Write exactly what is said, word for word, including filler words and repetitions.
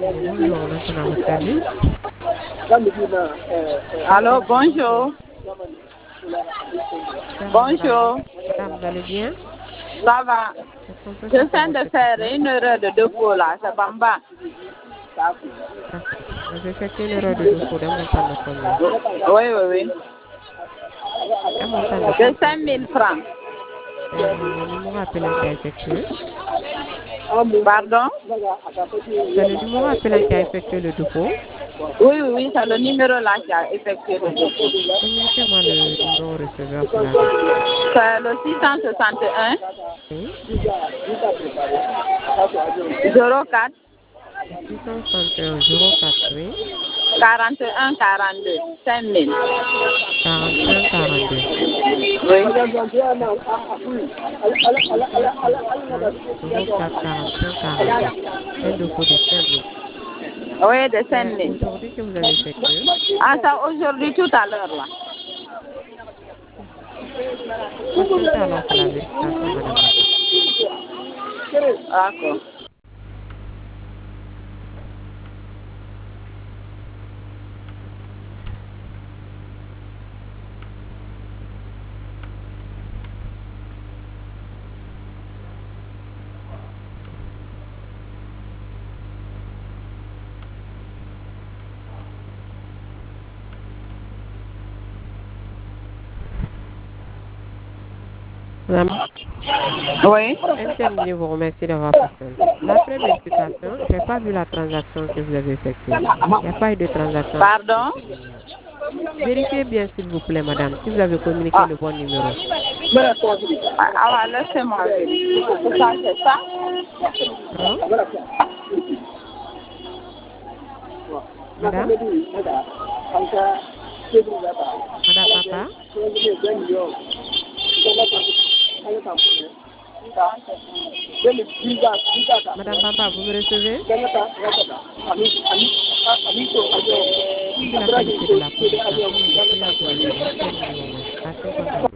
Oui, bonjour, on entend à votre service. Allô, bonjour. Ça va, madame? Bonjour. Madame, vous allez bien? Ça va. Est-ce qu'on peut Je faire pour viens votre de faire assistance? une erreur de dépôt là, c'est Bamba. D'accord. Vous avez effectué une erreur de dépôt d'un montant de combien? Oui, oui, oui. Un montant de De combien? cinq mille francs. C'est le numéro appelant qui a effectué. Pardon? C'est le numéro appelant qui a effectué le dépôt. Oui, oui, oui, c'est le numéro là qui a effectué le dépôt. Communiquez-moi le numéro receveur, s'il vous plaît. C'est le six cent soixante et un Oui. zéro quatre Le six cent soixante et un zéro quatre, oui. quarante et un quarante-deux cinq mille. quarante et un quarante-deux. Oui. six cent soixante et un zéro quatre quarante et un quarante-deux. Un dépôt de cinq mille. Oui, de cinq C'est mille. aujourd'hui que vous avez effectué. Ah, ça aujourd'hui tout à l'heure là. Patientez alors pour la vérification, madame Bamba. D'accord. Madame, Oui. M T N vous remercie d'avoir patienté. D'après vérification, je n'ai pas vu la transaction que vous avez effectuée. Il n'y a pas eu de transaction entre ces Pardon? deux milliards. Vérifiez bien, s'il vous plaît, madame, si vous avez communiqué Ah, le bon numéro. ah ouais, laissez-moi vérifier. C'est ça, c'est ça? Hein? Madame? Madame Papa? Madame Papa, vous me recevez? Vu la qualité de la communication, nous vous prions de laisser M T N vous remercie. Passez une bonne journée.